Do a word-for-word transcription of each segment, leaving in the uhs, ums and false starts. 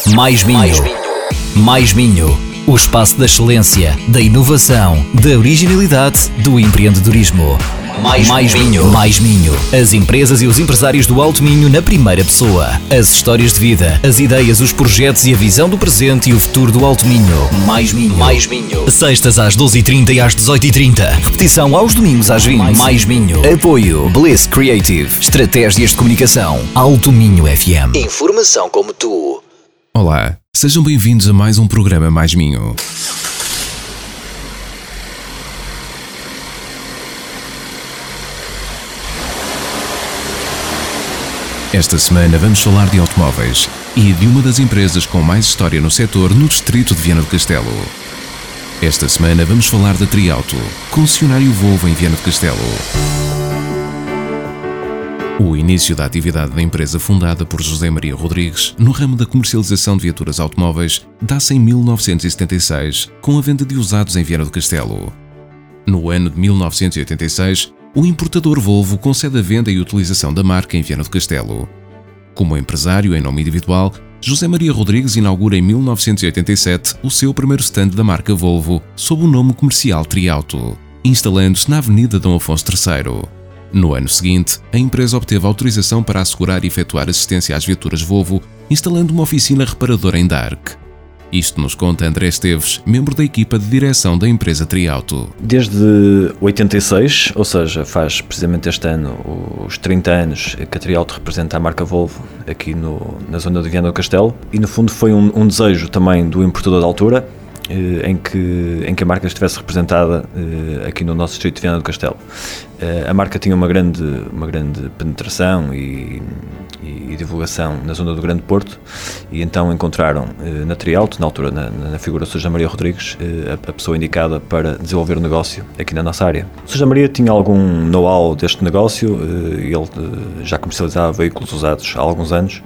Mais Minho. Mais Minho. O espaço da excelência, da inovação, da originalidade, do empreendedorismo. Mais, Mais Minho. Mais Minho. As empresas e os empresários do Alto Minho na primeira pessoa. As histórias de vida, as ideias, os projetos e a visão do presente e o futuro do Alto Minho. Mais Minho. Mais Minho. Sextas às doze e trinta e às dezoito e trinta. Repetição aos domingos às vinte. Mais, Mais Minho. Apoio Bliss Creative. Estratégias de comunicação. Alto Minho F M. Informação como tu. Olá, sejam bem-vindos a mais um programa Mais Minho. Esta semana vamos falar de automóveis e de uma das empresas com mais história no setor no distrito de Viana do Castelo. Esta semana vamos falar da Triauto, concessionário Volvo em Viana do Castelo. O início da atividade da empresa, fundada por José Maria Rodrigues no ramo da comercialização de viaturas automóveis, dá-se em mil novecentos e setenta e seis, com a venda de usados em Viana do Castelo. No ano de mil novecentos e oitenta e seis, o importador Volvo concede a venda e utilização da marca em Viana do Castelo. Como empresário em nome individual, José Maria Rodrigues inaugura em mil novecentos e oitenta e sete o seu primeiro stand da marca Volvo, sob o nome comercial Triauto, instalando-se na Avenida Dom Afonso terceiro. No ano seguinte, a empresa obteve autorização para assegurar e efetuar assistência às viaturas Volvo, instalando uma oficina reparadora em Dark. Isto nos conta André Esteves, membro da equipa de direção da empresa Triauto. Desde oitenta e seis, ou seja, faz precisamente este ano os trinta anos que a Triauto representa a marca Volvo aqui no, na zona de Viana do Castelo, e no fundo foi um, um desejo também do importador da altura, em que, em que a marca estivesse representada aqui no nosso distrito de Viana do Castelo. A marca tinha uma grande, uma grande penetração e, e, e divulgação na zona do Grande Porto, e então encontraram na Triauto, na altura na, na figura do José Maria Rodrigues, a, a pessoa indicada para desenvolver o negócio aqui na nossa área. O José Maria tinha algum know-how deste negócio, ele já comercializava veículos usados há alguns anos,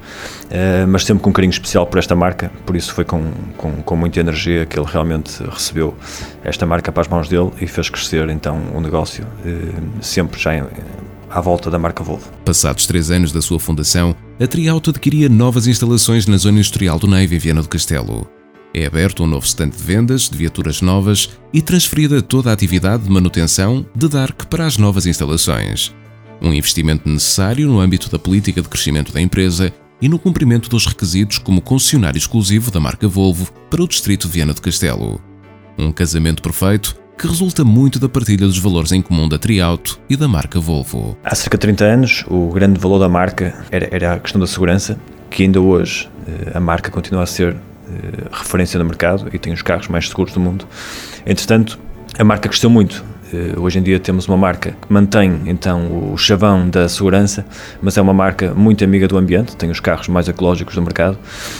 mas sempre com um carinho especial por esta marca, por isso foi com, com, com muita energia que ele realmente recebeu esta marca para as mãos dele e fez crescer então o negócio, sempre já em, à volta da marca Volvo. Passados três anos da sua fundação, a Triauto adquiria novas instalações na zona industrial do Neiva, em Viana do Castelo. É aberto um novo stand de vendas de viaturas novas e transferida toda a atividade de manutenção de Dark para as novas instalações. Um investimento necessário no âmbito da política de crescimento da empresa e no cumprimento dos requisitos como concessionário exclusivo da marca Volvo para o distrito de Viana do Castelo. Um casamento perfeito que resulta muito da partilha dos valores em comum da Triauto e da marca Volvo. Há cerca de trinta anos, o grande valor da marca era, era a questão da segurança, que ainda hoje a marca continua a ser referência no mercado e tem os carros mais seguros do mundo. Entretanto, a marca cresceu muito. Hoje em dia temos uma marca que mantém então o chavão da segurança, mas é uma marca muito amiga do ambiente, tem os carros mais ecológicos do mercado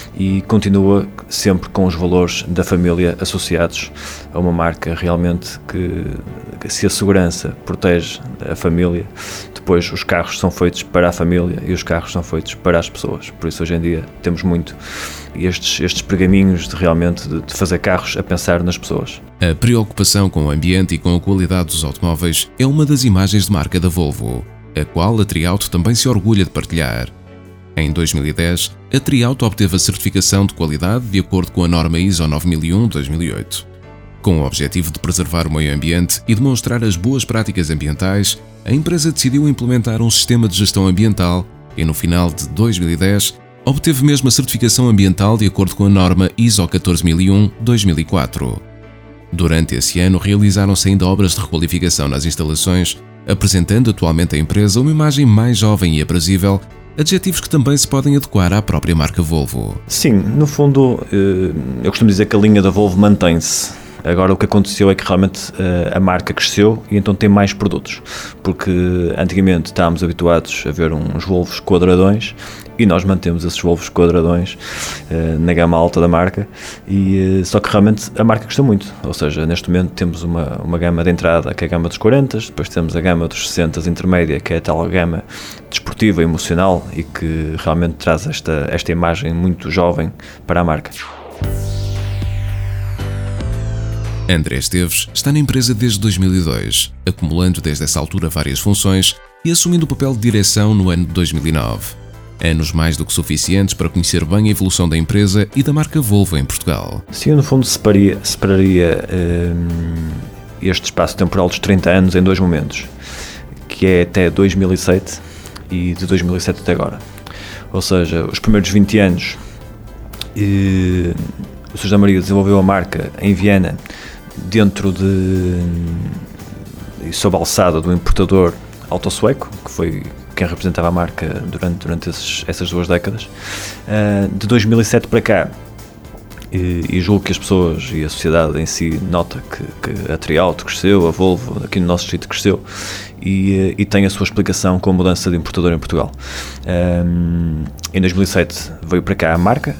e continua sempre com os valores da família associados a uma marca realmente que, que se a segurança protege a família, depois os carros são feitos para a família e os carros são feitos para as pessoas. Por isso hoje em dia temos muito estes, estes pergaminhos de realmente de, de fazer carros a pensar nas pessoas. A preocupação com o ambiente e com a qualidade dos automóveis é uma das imagens de marca da Volvo, a qual a Triauto também se orgulha de partilhar. Em dois mil e dez, a Triauto obteve a certificação de qualidade de acordo com a norma I S O nove mil e um dois mil e oito. Com o objetivo de preservar o meio ambiente e demonstrar as boas práticas ambientais, a empresa decidiu implementar um sistema de gestão ambiental e, no final de dois mil e dez, obteve mesmo a certificação ambiental de acordo com a norma I S O catorze mil e um dois mil e quatro. Durante esse ano, realizaram-se ainda obras de requalificação nas instalações, apresentando atualmente a empresa uma imagem mais jovem e aprazível, adjetivos que também se podem adequar à própria marca Volvo. Sim, no fundo, eu costumo dizer que a linha da Volvo mantém-se. Agora o que aconteceu é que realmente a marca cresceu e então tem mais produtos, porque antigamente estávamos habituados a ver uns Volvos quadradões e nós mantemos esses Volvos quadradões uh, na gama alta da marca, e, uh, só que realmente a marca cresceu muito, ou seja, neste momento temos uma, uma gama de entrada que é a gama dos quarenta, depois temos a gama dos sessenta intermédia, que é a tal gama desportiva, emocional e que realmente traz esta, esta imagem muito jovem para a marca. André Esteves está na empresa desde dois mil e dois, acumulando desde essa altura várias funções e assumindo o papel de direção no ano de dois mil e nove. Anos mais do que suficientes para conhecer bem a evolução da empresa e da marca Volvo em Portugal. Sim, eu no fundo separaria, separaria hum, este espaço temporal dos trinta anos em dois momentos, que é até dois mil e sete e de dois mil e sete até agora. Ou seja, os primeiros vinte anos, e, o senhor José Maria desenvolveu a marca em Viena dentro de e sob a alçada do importador Autosueco, que foi quem representava a marca durante, durante esses, essas duas décadas. Uh, de dois mil e sete para cá, e, e julgo que as pessoas e a sociedade em si nota que, que a Triauto cresceu, a Volvo aqui no nosso distrito cresceu, e, e tem a sua explicação com a mudança de importador em Portugal. Um, em dois mil e sete veio para cá a marca,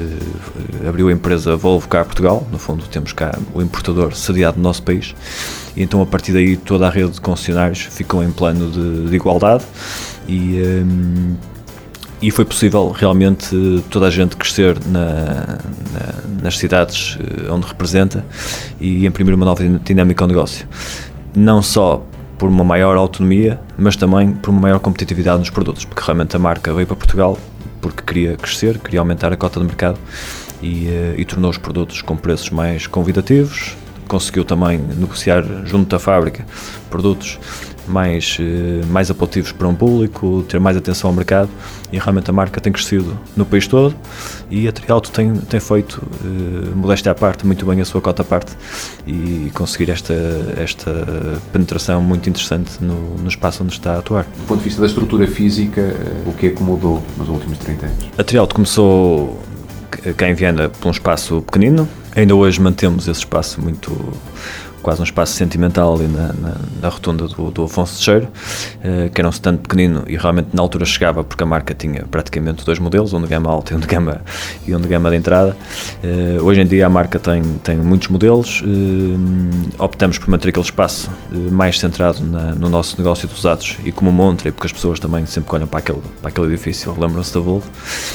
uh, abriu a empresa Volvo cá a Portugal, no fundo temos cá o importador sediado no nosso país, e então a partir daí toda a rede de concessionários ficou em plano de, de igualdade, e, um, e foi possível realmente toda a gente crescer na, na, nas cidades onde representa e imprimir uma nova dinâmica ao negócio. Não só por uma maior autonomia, mas também por uma maior competitividade nos produtos, porque realmente a marca veio para Portugal porque queria crescer, queria aumentar a cota de mercado e, e tornou os produtos com preços mais convidativos, conseguiu também negociar junto da fábrica produtos mais, mais apelativos para um público, ter mais atenção ao mercado, e realmente a marca tem crescido no país todo, e a Triauto tem, tem feito, eh, modéstia à parte, muito bem a sua cota à parte, e conseguir esta, esta penetração muito interessante no, no espaço onde está a atuar. Do ponto de vista da estrutura física, o que é que mudou nos últimos trinta anos? A Triauto começou cá em Viena por um espaço pequenino, ainda hoje mantemos esse espaço muito, quase um espaço sentimental ali na, na, na rotunda do, do Afonso Teixeira, uh, que era um stand pequenino e realmente na altura chegava porque a marca tinha praticamente dois modelos, um de gama alta e um de gama, e um de gama de entrada. Uh, hoje em dia a marca tem, tem muitos modelos, uh, optamos por manter aquele espaço uh, mais centrado na, no nosso negócio de usados e como montra, porque as pessoas também sempre que olham para aquele, para aquele edifício lembram-se da Volvo.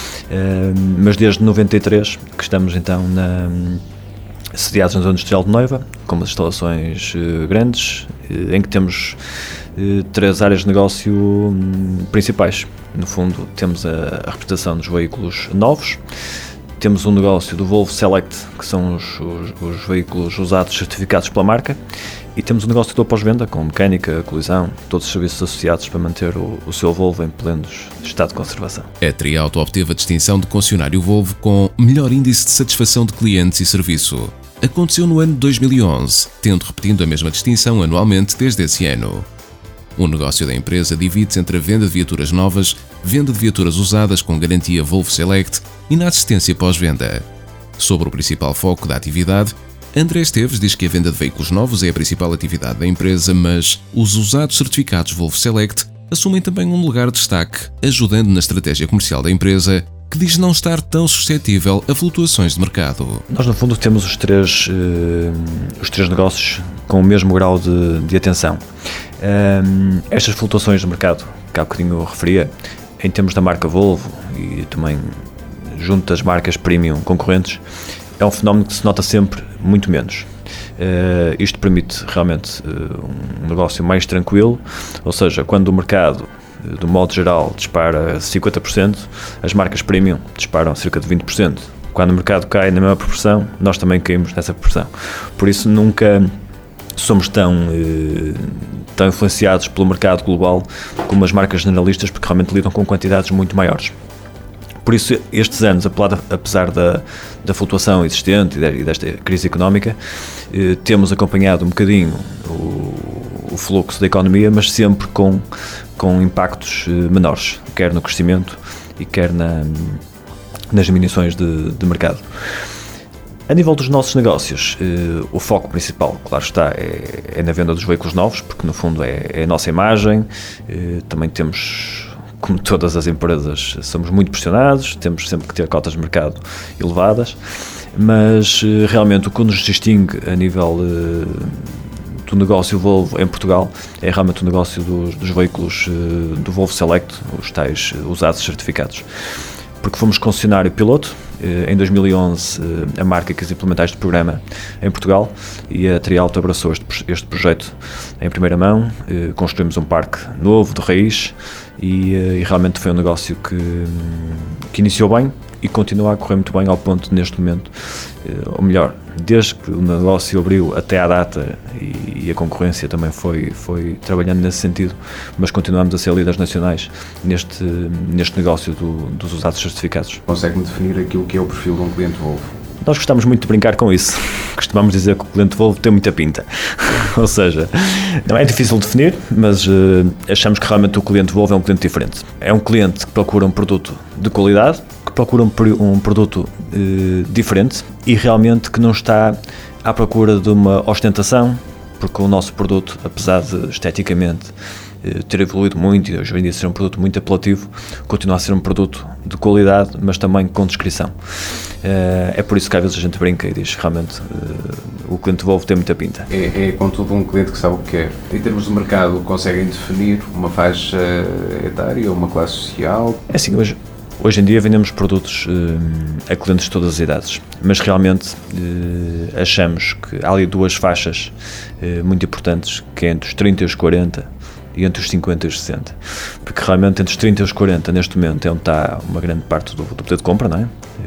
Uh, mas desde noventa e três que estamos então na, sediados na Zona Industrial de Noiva, com umas instalações uh, grandes, uh, em que temos uh, três áreas de negócio um, principais. No fundo, temos a, a representação dos veículos novos, temos um negócio do Volvo Select, que são os, os, os veículos usados certificados pela marca, e temos um negócio de pós-venda, com mecânica, colisão, todos os serviços associados para manter o, o seu Volvo em pleno estado de conservação. A Triauto obteve a distinção de concessionário Volvo com melhor índice de satisfação de clientes e serviço. Aconteceu no ano de dois mil e onze, tendo repetindo a mesma distinção anualmente desde esse ano. O negócio da empresa divide-se entre a venda de viaturas novas, venda de viaturas usadas com garantia Volvo Select e na assistência pós-venda. Sobre o principal foco da atividade, André Esteves diz que a venda de veículos novos é a principal atividade da empresa, mas os usados certificados Volvo Select assumem também um lugar de destaque, ajudando na estratégia comercial da empresa, que diz não estar tão suscetível a flutuações de mercado. Nós, no fundo, temos os três, uh, os três negócios com o mesmo grau de, de atenção. Um, estas flutuações de mercado, que há bocadinho eu referia, em termos da marca Volvo e também junto das marcas premium concorrentes, é um fenómeno que se nota sempre muito menos. Uh, isto permite realmente uh, um negócio mais tranquilo, ou seja, quando o mercado, uh, do modo geral, dispara cinquenta por cento, as marcas premium disparam cerca de vinte por cento. Quando o mercado cai na mesma proporção, nós também caímos nessa proporção. Por isso nunca somos tão, uh, tão influenciados pelo mercado global como as marcas generalistas, porque realmente lidam com quantidades muito maiores. Por isso, estes anos, apesar da, da flutuação existente e desta crise económica, eh, temos acompanhado um bocadinho o, o fluxo da economia, mas sempre com, com impactos eh, menores, quer no crescimento e quer na, nas diminuições de, de mercado. A nível dos nossos negócios, eh, o foco principal, claro está, é, é na venda dos veículos novos, porque no fundo é, é a nossa imagem. Eh, também temos, como todas as empresas, somos muito pressionados, temos sempre que ter cotas de mercado elevadas, mas realmente o que nos distingue a nível uh, do negócio Volvo em Portugal é realmente o negócio dos, dos veículos uh, do Volvo Select, os tais usados certificados. porque fomos concessionário piloto. Em dois mil e onze, a marca quis implementar este programa em Portugal e a Trialto abraçou este, este projeto em primeira mão. Construímos um parque novo, de raiz, e, e realmente foi um negócio que, que iniciou bem e continua a correr muito bem, ao ponto neste momento, ou melhor, desde que o negócio abriu até à data, e, e a concorrência também foi, foi trabalhando nesse sentido, mas continuamos a ser líderes nacionais neste, neste negócio do, dos usados certificados. Consegue-me definir aquilo que é o perfil de um cliente Volvo? Nós gostamos muito de brincar com isso. Costumamos dizer que o cliente Volvo tem muita pinta. Ou seja, não é difícil definir, mas uh, achamos que realmente o cliente Volvo é um cliente diferente. É um cliente que procura um produto de qualidade, que procura um, um produto uh, diferente e realmente que não está à procura de uma ostentação, porque o nosso produto, apesar de esteticamente ter evoluído muito e hoje em dia ser um produto muito apelativo, continua a ser um produto de qualidade, mas também com descrição. É por isso que às vezes a gente brinca e diz que realmente o cliente Volvo tem muita pinta. É, é contudo um cliente que sabe o que quer. Em termos de mercado, conseguem definir uma faixa etária ou uma classe social? É assim, hoje, hoje em dia vendemos produtos a clientes de todas as idades, mas realmente achamos que há ali duas faixas muito importantes, que é entre os trinta e os quarenta, e entre os cinquenta e os sessenta, porque realmente entre os trinta e os quarenta neste momento é onde está uma grande parte do, do poder de compra, não é?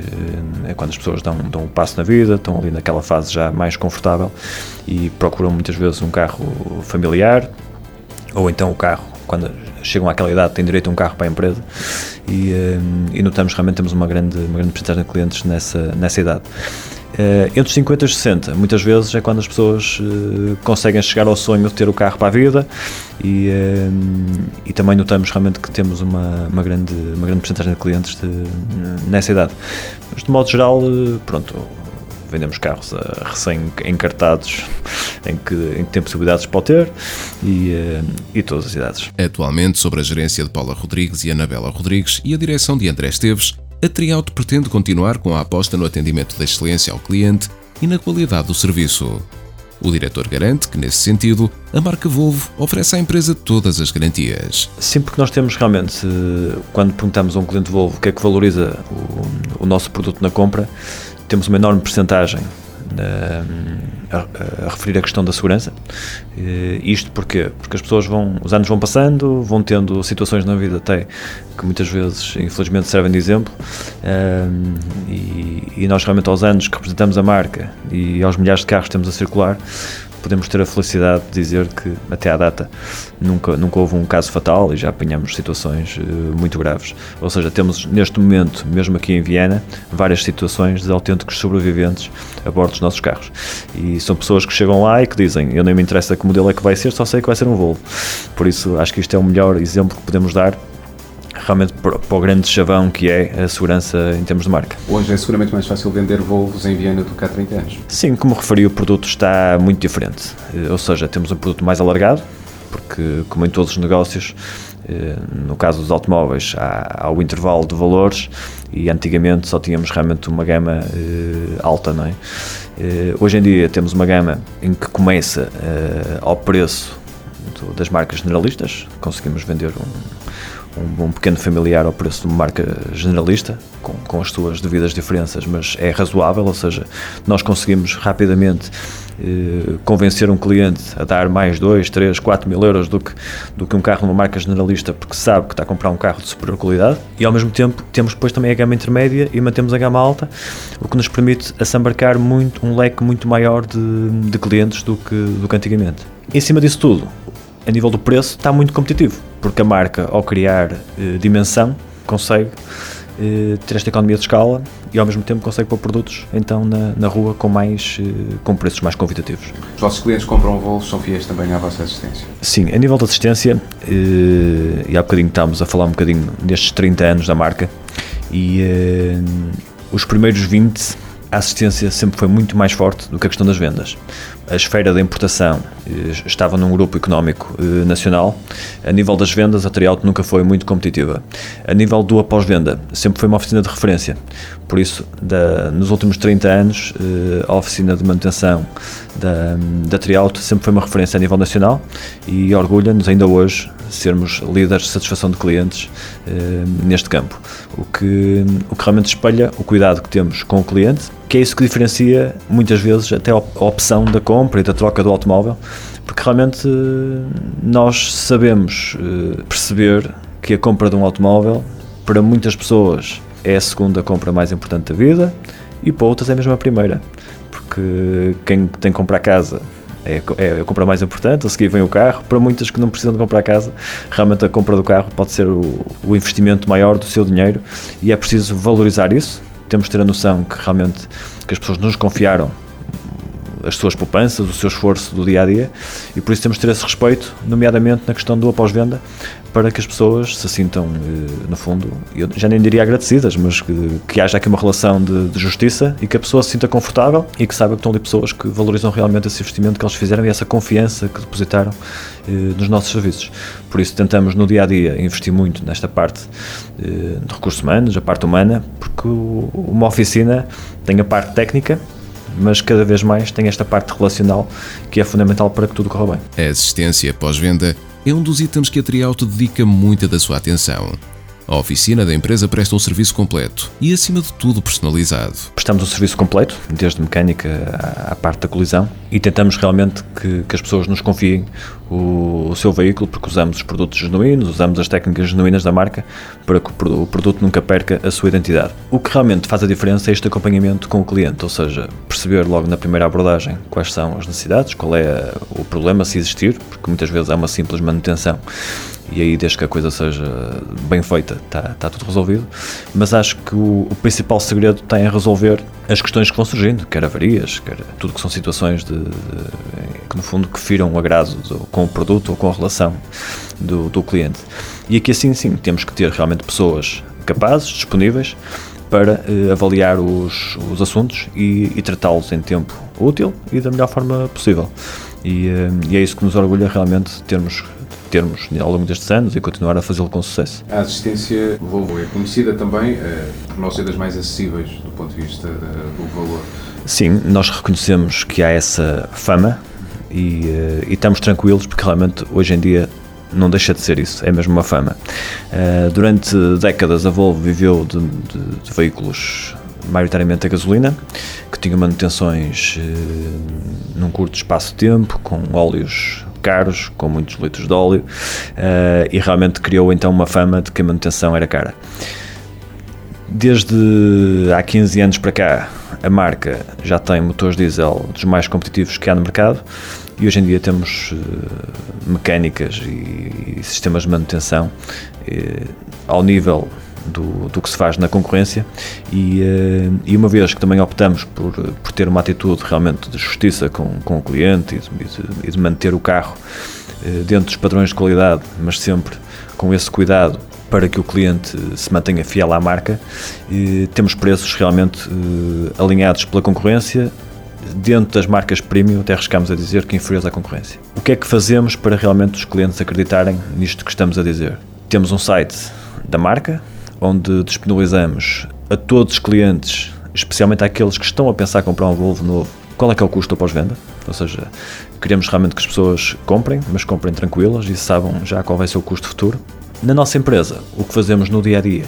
É quando as pessoas dão, dão um passo na vida, estão ali naquela fase já mais confortável e procuram muitas vezes um carro familiar, ou então o carro, quando chegam àquela idade, têm direito a um carro para a empresa, e, e notamos realmente temos uma grande, uma grande porcentagem de clientes nessa, nessa idade. Uh, entre os cinquenta e os sessenta, muitas vezes é quando as pessoas uh, conseguem chegar ao sonho de ter o carro para a vida, e, uh, e também notamos realmente que temos uma, uma, grande, uma grande porcentagem de clientes de, nessa idade. Mas de modo geral, uh, pronto, vendemos carros a recém-encartados em que, em que tem possibilidades para o ter, e, uh, e todas as idades. Atualmente, sob a gerência de Paula Rodrigues e Anabela Rodrigues e a direção de André Esteves, a Trialto pretende continuar com a aposta no atendimento da excelência ao cliente e na qualidade do serviço. O diretor garante que, nesse sentido, a marca Volvo oferece à empresa todas as garantias. Sim, porque nós temos realmente, quando perguntamos a um cliente Volvo o que é que valoriza o, o nosso produto na compra, temos uma enorme percentagem a, a, a referir a questão da segurança. E isto porquê? Porque as pessoas vão, os anos vão passando, vão tendo situações na vida até que muitas vezes, infelizmente, servem de exemplo, um, e, e nós realmente aos anos que representamos a marca e aos milhares de carros que temos a circular, podemos ter a felicidade de dizer que até à data nunca, nunca houve um caso fatal e já apanhamos situações uh, muito graves. Ou seja, temos neste momento, mesmo aqui em Viana, várias situações de autênticos sobreviventes a bordo dos nossos carros. E são pessoas que chegam lá e que dizem: eu nem me interessa que modelo é que vai ser, só sei que vai ser um Volvo. Por isso, acho que isto é o melhor exemplo que podemos dar realmente para o grande chavão que é a segurança em termos de marca. Hoje é seguramente mais fácil vender Volvos em Viana do que há trinta anos. Sim, como referi, o produto está muito diferente, ou seja, temos um produto mais alargado, porque como em todos os negócios, no caso dos automóveis há, há o intervalo de valores e antigamente só tínhamos realmente uma gama alta, não é? Hoje em dia temos uma gama em que começa ao preço das marcas generalistas, conseguimos vender um Um, um pequeno familiar ao preço de uma marca generalista, com, com as suas devidas diferenças, mas é razoável, ou seja, nós conseguimos rapidamente eh, convencer um cliente a dar mais dois, três, quatro mil euros do que, do que um carro numa marca generalista, porque sabe que está a comprar um carro de superior qualidade, e ao mesmo tempo temos depois também a gama intermédia e mantemos a gama alta, o que nos permite assambarcar muito, um leque muito maior de, de clientes do que, do que antigamente. Em cima disso tudo, a nível do preço está muito competitivo, porque a marca, ao criar eh, dimensão, consegue eh, ter esta economia de escala e ao mesmo tempo consegue pôr produtos então na, na rua com, mais, eh, com preços mais convidativos. Os vossos clientes compram Volvo, são fiéis também à vossa assistência? Sim, a nível de assistência, eh, e há bocadinho estávamos a falar um bocadinho destes trinta anos da marca, e eh, os primeiros vinte, a assistência sempre foi muito mais forte do que a questão das vendas. A esfera da importação eh, estava num grupo económico eh, nacional. A nível das vendas, a Trialto nunca foi muito competitiva. A nível do após-venda, sempre foi uma oficina de referência. Por isso, da, nos últimos trinta anos, eh, a oficina de manutenção da, da Trialto sempre foi uma referência a nível nacional e orgulha-nos ainda hoje sermos líderes de satisfação de clientes eh, neste campo, o que, o que realmente espelha o cuidado que temos com o cliente, que é isso que diferencia muitas vezes até a opção da compra e da troca do automóvel, porque realmente nós sabemos eh, perceber que a compra de um automóvel, para muitas pessoas, é a segunda compra mais importante da vida e para outras é mesmo a primeira, porque quem tem que comprar casa é, é a compra mais importante, a seguir vem o carro. Para muitas que não precisam de comprar casa, realmente a compra do carro pode ser o, o investimento maior do seu dinheiro e é preciso valorizar isso. Temos de ter a noção que realmente que as pessoas nos confiaram as suas poupanças, o seu esforço do dia-a-dia, e por isso temos de ter esse respeito, nomeadamente na questão do após-venda, para que as pessoas se sintam, no fundo, eu já nem diria agradecidas, mas que, que haja aqui uma relação de, de justiça e que a pessoa se sinta confortável e que saiba que estão ali pessoas que valorizam realmente esse investimento que eles fizeram e essa confiança que depositaram eh, nos nossos serviços. Por isso tentamos no dia-a-dia investir muito nesta parte eh, de recursos humanos, a parte humana, porque o, uma oficina tem a parte técnica, mas cada vez mais tem esta parte relacional que é fundamental para que tudo corra bem. A assistência pós-venda é um dos itens que a Triauto dedica muita da sua atenção. A oficina da empresa presta um serviço completo e, acima de tudo, personalizado. Prestamos um serviço completo, desde mecânica à, à parte da colisão, e tentamos realmente que, que as pessoas nos confiem o, o seu veículo, porque usamos os produtos genuínos, usamos as técnicas genuínas da marca para que o, o produto nunca perca a sua identidade. O que realmente faz a diferença é este acompanhamento com o cliente, ou seja, perceber logo na primeira abordagem quais são as necessidades, qual é o problema, se existir, porque muitas vezes é uma simples manutenção. E aí, desde que a coisa seja bem feita, está, está tudo resolvido. Mas acho que o, o principal segredo está em resolver as questões que vão surgindo, quer avarias, quer tudo que são situações de, de, que, no fundo, que firam o agrado do, com o produto ou com a relação do, do cliente. E aqui, assim, sim, temos que ter realmente pessoas capazes, disponíveis, para eh, avaliar os, os assuntos e, e tratá-los em tempo útil e da melhor forma possível. E, eh, e é isso que nos orgulha realmente termos termos ao longo destes anos e continuar a fazê-lo com sucesso. A assistência Volvo é conhecida também uh, por não ser das mais acessíveis do ponto de vista uh, do valor. Sim, nós reconhecemos que há essa fama e, uh, e estamos tranquilos porque realmente hoje em dia não deixa de ser isso, é mesmo uma fama. Uh, durante décadas a Volvo viveu de, de, de veículos maioritariamente a gasolina, que tinham manutenções uh, num curto espaço de tempo, com óleos caros, com muitos litros de óleo, uh, e realmente criou então uma fama de que a manutenção era cara. Desde há quinze anos para cá, a marca já tem motores diesel dos mais competitivos que há no mercado e hoje em dia temos uh, mecânicas e, e sistemas de manutenção uh, ao nível Do, do que se faz na concorrência e, uh, e uma vez que também optamos por, por ter uma atitude realmente de justiça com, com o cliente e de, e de manter o carro uh, dentro dos padrões de qualidade, mas sempre com esse cuidado para que o cliente se mantenha fiel à marca, uh, temos preços realmente uh, alinhados pela concorrência, dentro das marcas premium, até arriscamos a dizer que inferiores à concorrência. O que é que fazemos para realmente os clientes acreditarem nisto que estamos a dizer? Temos um site da marca, onde disponibilizamos a todos os clientes, especialmente àqueles que estão a pensar em comprar um Volvo novo, qual é que é o custo pós-venda, ou seja, queremos realmente que as pessoas comprem, mas comprem tranquilas e saibam já qual vai ser o custo futuro. Na nossa empresa, o que fazemos no dia-a-dia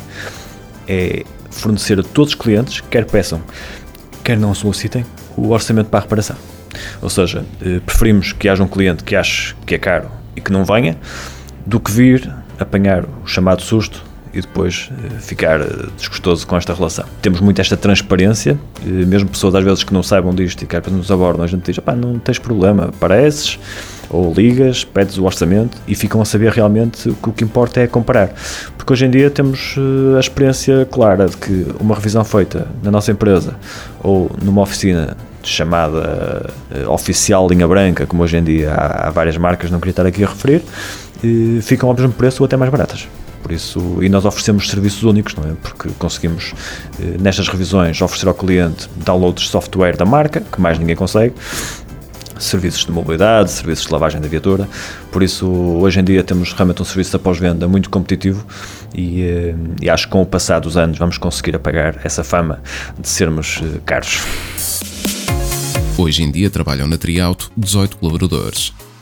é fornecer a todos os clientes, quer peçam, quer não solicitem, o orçamento para a reparação. Ou seja, preferimos que haja um cliente que ache que é caro e que não venha, do que vir apanhar o chamado susto e depois uh, ficar uh, desgostoso com esta relação. Temos muito esta transparência, uh, mesmo pessoas às vezes que não saibam disto e que nos abordam, a gente diz, não tens problema, apareces, ou ligas, pedes o orçamento e ficam a saber realmente que o que importa é comparar. Porque hoje em dia temos uh, a experiência clara de que uma revisão feita na nossa empresa ou numa oficina chamada uh, oficial linha branca, como hoje em dia há, há várias marcas, não queria estar aqui a referir, uh, ficam ao mesmo preço ou até mais baratas. Por isso, e nós oferecemos serviços únicos, não é? Porque conseguimos, eh, nestas revisões, oferecer ao cliente downloads de software da marca, que mais ninguém consegue, serviços de mobilidade, serviços de lavagem da viatura. Por isso, hoje em dia temos realmente um serviço de pós-venda muito competitivo e, eh, e acho que com o passar dos anos vamos conseguir apagar essa fama de sermos eh, caros. Hoje em dia trabalham na Triauto dezoito colaboradores.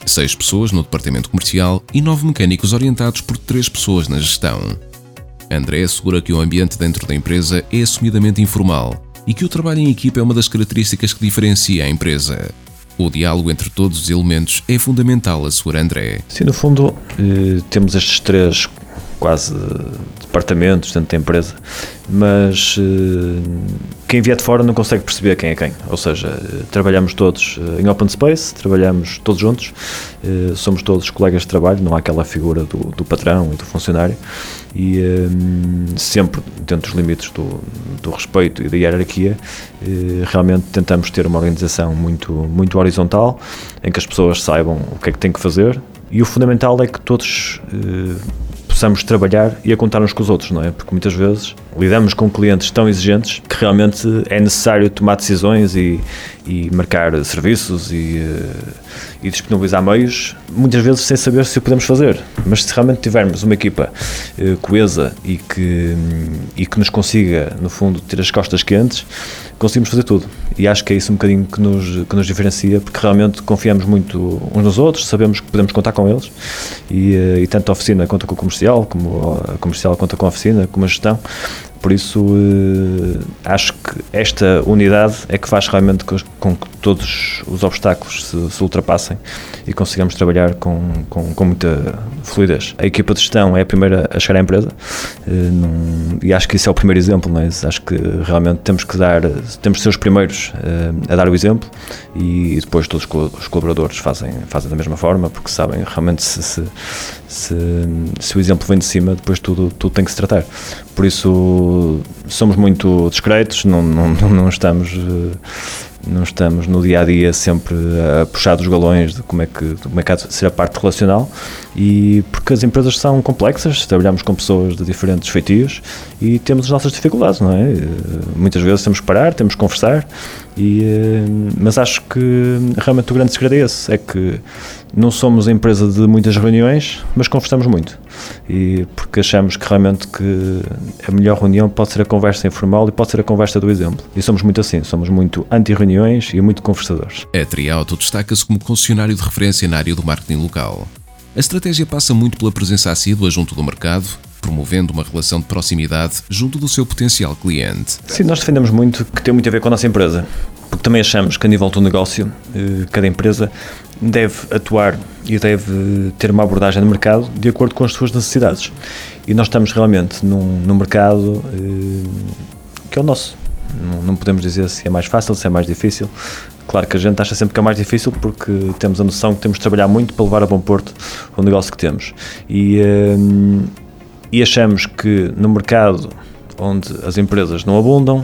seis pessoas no departamento comercial e nove mecânicos orientados por três pessoas na gestão. André assegura que o ambiente dentro da empresa é assumidamente informal e que o trabalho em equipa é uma das características que diferencia a empresa. O diálogo entre todos os elementos é fundamental, assegura André. Sim, no fundo, eh, temos estes três quase departamentos dentro da empresa, mas eh, quem vier de fora não consegue perceber quem é quem. Ou seja, eh, trabalhamos todos eh, em open space, trabalhamos todos juntos, eh, somos todos colegas de trabalho, não há aquela figura do, do patrão e do funcionário, e eh, sempre dentro dos limites do, do respeito e da hierarquia, eh, realmente tentamos ter uma organização muito, muito horizontal, em que as pessoas saibam o que é que têm que fazer, e o fundamental é que todos eh, possamos trabalhar e a contar uns com os outros, não é? Porque muitas vezes lidamos com clientes tão exigentes que realmente é necessário tomar decisões e, e marcar serviços e, e disponibilizar meios, muitas vezes sem saber se o podemos fazer. Mas se realmente tivermos uma equipa eh, coesa e que, e que nos consiga, no fundo, ter as costas quentes, conseguimos fazer tudo. E acho que é isso um bocadinho que nos, que nos diferencia, porque realmente confiamos muito uns nos outros, sabemos que podemos contar com eles, e, e tanto a oficina conta com o comercial, como a comercial conta com a oficina, como a gestão. Por isso, eh, acho que esta unidade é que faz realmente com que todos os obstáculos se, se ultrapassem e consigamos trabalhar com, com, com muita fluidez. A equipa de gestão é a primeira a chegar à empresa, eh, num, e acho que isso é o primeiro exemplo, não é? Acho que realmente temos que dar, temos de ser os primeiros eh, a dar o exemplo, e depois todos os colaboradores fazem, fazem da mesma forma, porque sabem realmente se, se, se, se o exemplo vem de cima, depois tudo, tudo tem que se tratar. Por isso, somos muito discretos, não, não, não, estamos, não estamos no dia-a-dia sempre a puxar dos galões de como é que, como é que há de ser a parte relacional, e porque as empresas são complexas, trabalhamos com pessoas de diferentes feitios e temos as nossas dificuldades, não é? Muitas vezes temos que parar, temos que conversar, e, mas acho que realmente o grande segredo é esse, é que não somos a empresa de muitas reuniões, mas conversamos muito, e porque achamos que realmente que a melhor reunião pode ser a conversa informal e pode ser a conversa do exemplo, e somos muito assim, somos muito anti-reuniões e muito conversadores. A Triauto destaca-se como concessionário de referência na área do marketing local. A estratégia passa muito pela presença assídua junto do mercado, promovendo uma relação de proximidade junto do seu potencial cliente. Sim, nós defendemos muito que tem muito a ver com a nossa empresa, porque também achamos que a nível do negócio, cada empresa deve atuar e deve ter uma abordagem de mercado de acordo com as suas necessidades. E nós estamos realmente num, num mercado que é o nosso. Não, não podemos dizer se é mais fácil, se é mais difícil. Claro que a gente acha sempre que é mais difícil, porque temos a noção que temos de trabalhar muito para levar a bom porto o negócio que temos. E, e achamos que no mercado onde as empresas não abundam,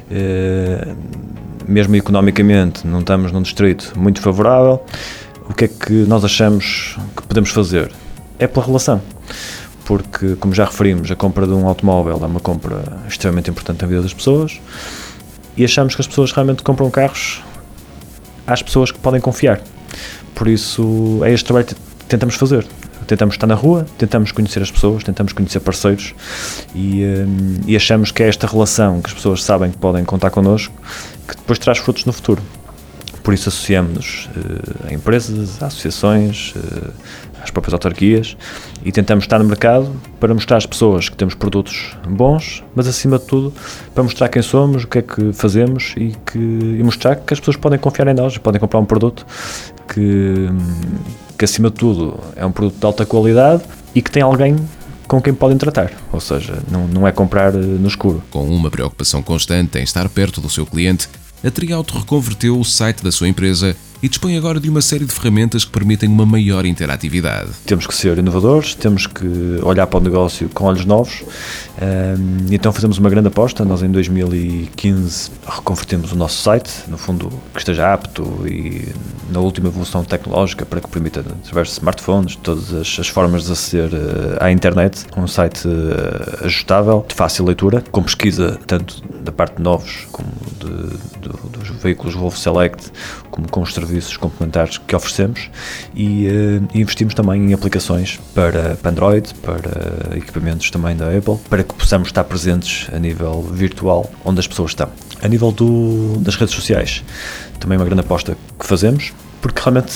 mesmo economicamente não estamos num distrito muito favorável, o que é que nós achamos que podemos fazer? É pela relação. Porque, como já referimos, a compra de um automóvel é uma compra extremamente importante na vida das pessoas, e achamos que as pessoas realmente compram carros às pessoas que podem confiar. Por isso, é este trabalho que tentamos fazer. Tentamos estar na rua, tentamos conhecer as pessoas, tentamos conhecer parceiros, e, e achamos que é esta relação que as pessoas sabem que podem contar connosco que depois traz frutos no futuro. Por isso associamos-nos uh, a empresas, a associações, uh, às próprias autarquias, e tentamos estar no mercado para mostrar às pessoas que temos produtos bons, mas acima de tudo para mostrar quem somos, o que é que fazemos, e, que, e mostrar que as pessoas podem confiar em nós, podem comprar um produto que, que acima de tudo é um produto de alta qualidade e que tem alguém com quem podem tratar, ou seja, não, não é comprar no escuro. Com uma preocupação constante em estar perto do seu cliente, a Triauto reconverteu o site da sua empresa e dispõe agora de uma série de ferramentas que permitem uma maior interatividade. Temos que ser inovadores, temos que olhar para o negócio com olhos novos, então fazemos uma grande aposta. Nós em dois mil e quinze reconvertemos o nosso site, no fundo que esteja apto e na última evolução tecnológica para que permita, através de smartphones, todas as, as formas de aceder à internet, um site ajustável, de fácil leitura, com pesquisa tanto da parte de novos como de, de, dos veículos Volvo Select, como com os serviços complementares que oferecemos, e uh, investimos também em aplicações para, para Android, para equipamentos também da Apple, para que possamos estar presentes a nível virtual onde as pessoas estão. A nível do, das redes sociais, também é uma grande aposta que fazemos, porque realmente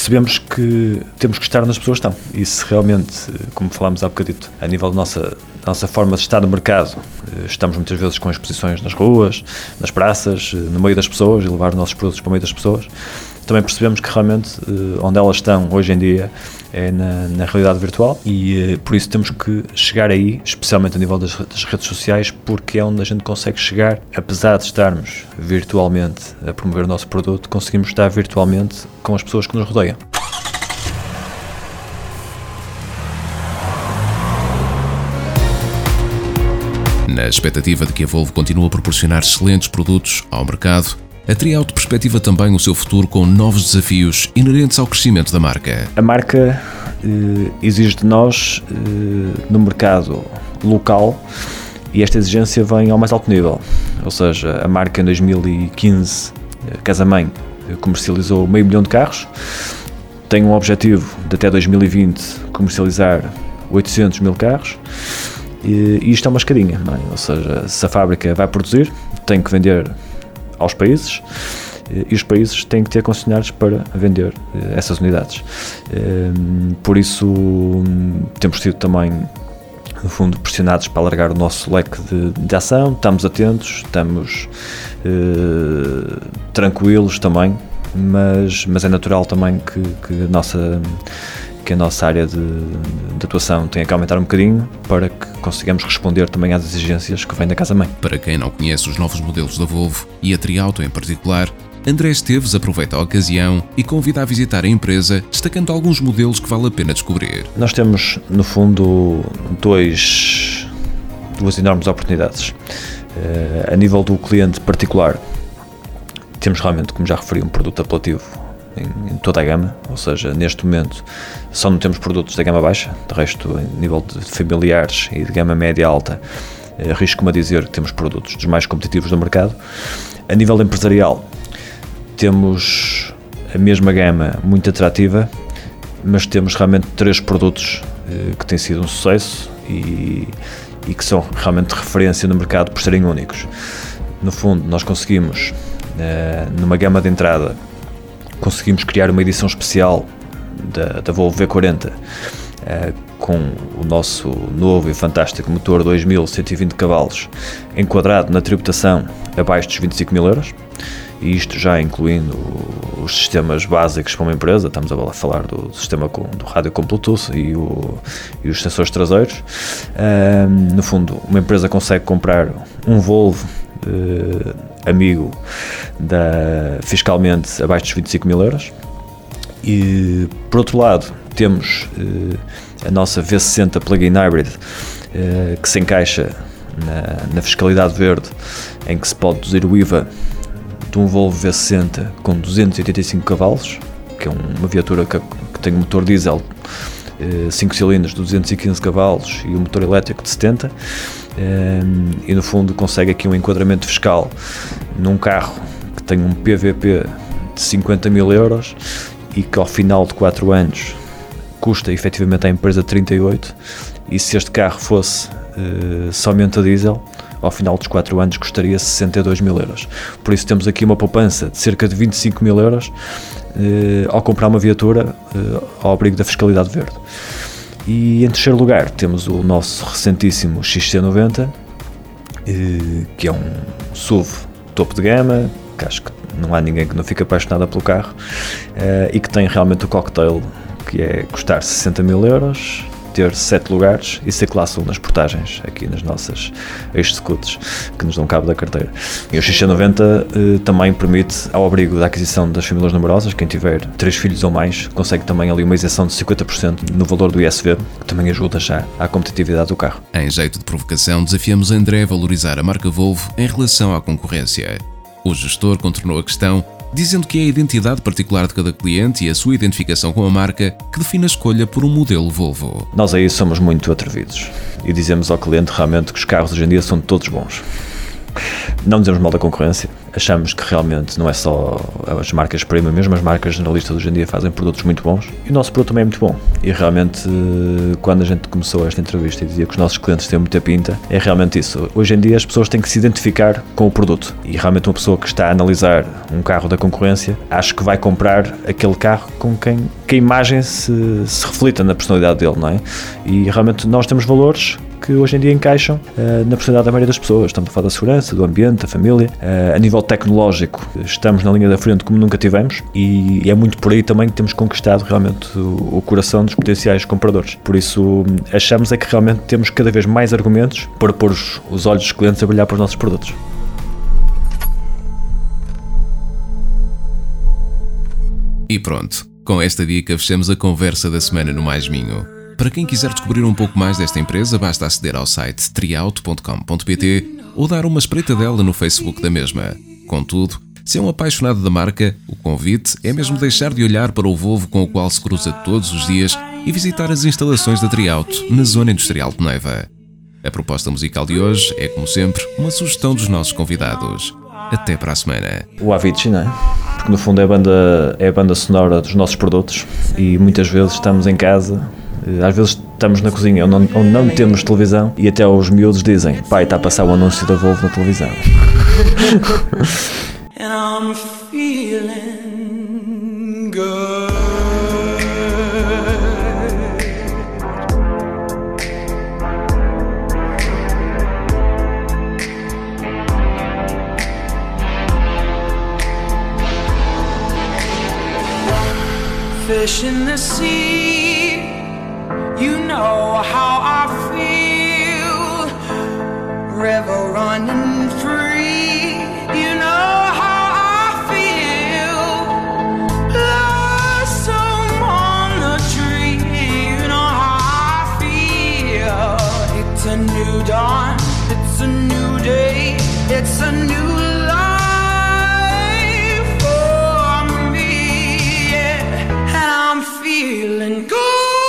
percebemos que temos que estar onde as pessoas estão. E se realmente, como falámos há bocadito, a nível da nossa, da nossa forma de estar no mercado, estamos muitas vezes com exposições nas ruas, nas praças, no meio das pessoas e levar os nossos produtos para o meio das pessoas, também percebemos que realmente onde elas estão hoje em dia é na, na realidade virtual e por isso temos que chegar aí, especialmente a nível das, das redes sociais, porque é onde a gente consegue chegar, apesar de estarmos virtualmente a promover o nosso produto, conseguimos estar virtualmente com as pessoas que nos rodeiam. Na expectativa de que a Volvo continue a proporcionar excelentes produtos ao mercado, a Triauto perspectiva também o seu futuro com novos desafios inerentes ao crescimento da marca. A marca eh, exige de nós, eh, no mercado local, e esta exigência vem ao mais alto nível. Ou seja, a marca em dois mil e quinze, Casamém, comercializou meio milhão de carros, tem um objetivo de até dois mil e vinte comercializar oitocentos mil carros, e, e isto é uma escadinha, não é? Ou seja, se a fábrica vai produzir, tem que vender aos países e os países têm que ter concessionários para vender essas unidades. Por isso temos sido também, no fundo, pressionados para alargar o nosso leque de, de ação, estamos atentos, estamos eh, tranquilos também, mas, mas é natural também que, que, a, nossa, que a nossa área de, de atuação tenha que aumentar um bocadinho para que consigamos responder também às exigências que vêm da casa-mãe. Para quem não conhece os novos modelos da Volvo e a Triauto em particular, André Esteves aproveita a ocasião e convida a visitar a empresa, destacando alguns modelos que vale a pena descobrir. Nós temos, no fundo, dois, duas enormes oportunidades. Uh, a nível do cliente particular, temos realmente, como já referi, um produto apelativo em, em toda a gama, ou seja, neste momento só não temos produtos da gama baixa, de resto, em nível de familiares e de gama média alta, uh, arrisco-me a dizer que temos produtos dos mais competitivos do mercado. A nível empresarial, temos a mesma gama muito atrativa, mas temos realmente três produtos eh, que têm sido um sucesso e, e que são realmente de referência no mercado por serem únicos. No fundo, nós conseguimos, eh, numa gama de entrada, conseguimos criar uma edição especial da, da Volvo V quarenta eh, com o nosso novo e fantástico motor dois mil cento e vinte cavalos, enquadrado na tributação abaixo dos vinte e cinco mil euros. E isto já incluindo os sistemas básicos para uma empresa, estamos a falar do sistema com, do rádio com Bluetooth e, o, e os sensores traseiros. Um, no fundo, uma empresa consegue comprar um Volvo uh, amigo da, fiscalmente abaixo dos vinte e cinco mil euros. E, por outro lado, temos uh, a nossa V sessenta Plug-in Hybrid, uh, que se encaixa na, na fiscalidade verde, em que se pode deduzir o I V A de um Volvo V sessenta com duzentos e oitenta e cinco cavalos, que é uma viatura que, que tem um motor diesel cinco cilindros de duzentos e quinze cavalos e um motor elétrico de setenta, e no fundo consegue aqui um enquadramento fiscal num carro que tem um P V P de cinquenta mil euros e que ao final de quatro anos custa efetivamente à empresa trinta e oito, e se este carro fosse uh, somente a diesel, ao final dos quatro anos custaria sessenta e dois mil euros. Por isso temos aqui uma poupança de cerca de vinte e cinco mil euros eh, ao comprar uma viatura eh, ao abrigo da fiscalidade verde. E em terceiro lugar temos o nosso recentíssimo X C noventa, eh, que é um S U V topo de gama, que acho que não há ninguém que não fique apaixonado pelo carro, eh, e que tem realmente o cocktail, que é custar sessenta mil euros, ter sete lugares e ser classe um nas portagens aqui nas nossas executes que nos dão cabo da carteira. E o X C noventa eh, também permite, ao abrigo da aquisição das famílias numerosas, quem tiver três filhos ou mais, consegue também ali uma isenção de cinquenta por cento no valor do I S V, que também ajuda já à competitividade do carro. Em jeito de provocação, desafiamos André a valorizar a marca Volvo em relação à concorrência. O gestor contornou a questão, dizendo que é a identidade particular de cada cliente e a sua identificação com a marca que define a escolha por um modelo Volvo. Nós aí somos muito atrevidos e dizemos ao cliente realmente que os carros hoje em dia são todos bons. Não dizemos mal da concorrência, achamos que realmente não é só as marcas premium, mesmo as marcas generalistas hoje em dia fazem produtos muito bons e o nosso produto também é muito bom. E realmente, quando a gente começou esta entrevista e dizia que os nossos clientes têm muita pinta, é realmente isso. Hoje em dia as pessoas têm que se identificar com o produto e realmente uma pessoa que está a analisar um carro da concorrência, acho que vai comprar aquele carro com quem que a imagem se, se reflita na personalidade dele, não é? E realmente nós temos valores que hoje em dia encaixam uh, na personalidade da maioria das pessoas. Estamos a falar da segurança, do ambiente, da família. Uh, a nível tecnológico, estamos na linha da frente como nunca tivemos e, e é muito por aí também que temos conquistado realmente o, o coração dos potenciais compradores. Por isso, achamos é que realmente temos cada vez mais argumentos para pôr os, os olhos dos clientes a brilhar para os nossos produtos. E pronto, com esta dica fechamos a conversa da semana no Mais Minho. Para quem quiser descobrir um pouco mais desta empresa, basta aceder ao site triauto ponto com ponto pt ou dar uma espreitadela no Facebook da mesma. Contudo, se é um apaixonado da marca, o convite é mesmo deixar de olhar para o Volvo com o qual se cruza todos os dias e visitar as instalações da Triauto, na Zona Industrial de Neiva. A proposta musical de hoje é, como sempre, uma sugestão dos nossos convidados. Até para a semana. O Avicii, não é? Porque no fundo é a banda, é a banda sonora dos nossos produtos e muitas vezes estamos em casa. Às vezes estamos na cozinha onde não, onde não temos televisão e até os miúdos dizem: pai, está a passar o anúncio da Volvo na televisão. And I'm feeling good. Fish in the sea, you know how I feel. River running free, you know how I feel. Blossom on the tree, you know how I feel. It's a new dawn, it's a new day, it's a new life for me, yeah. And I'm feeling good.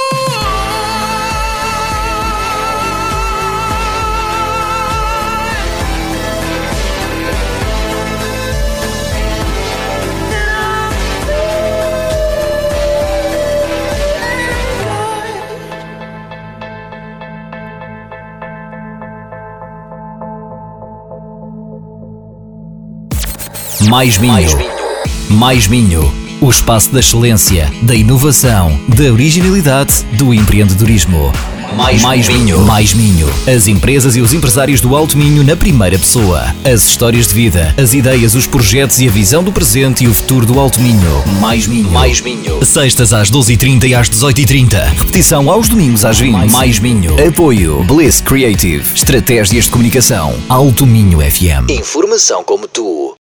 Mais Minho. Mais Minho. O espaço da excelência, da inovação, da originalidade, do empreendedorismo. Mais, mais Minho. Mais Minho. As empresas e os empresários do Alto Minho na primeira pessoa. As histórias de vida, as ideias, os projetos e a visão do presente e o futuro do Alto Minho. Mais Minho. Mais Minho. Sextas às doze e trinta e às dezoito e trinta. Repetição aos domingos às vinte. Mais Minho. Apoio Bliss Creative. Estratégias de comunicação. Alto Minho F M. Informação como tu.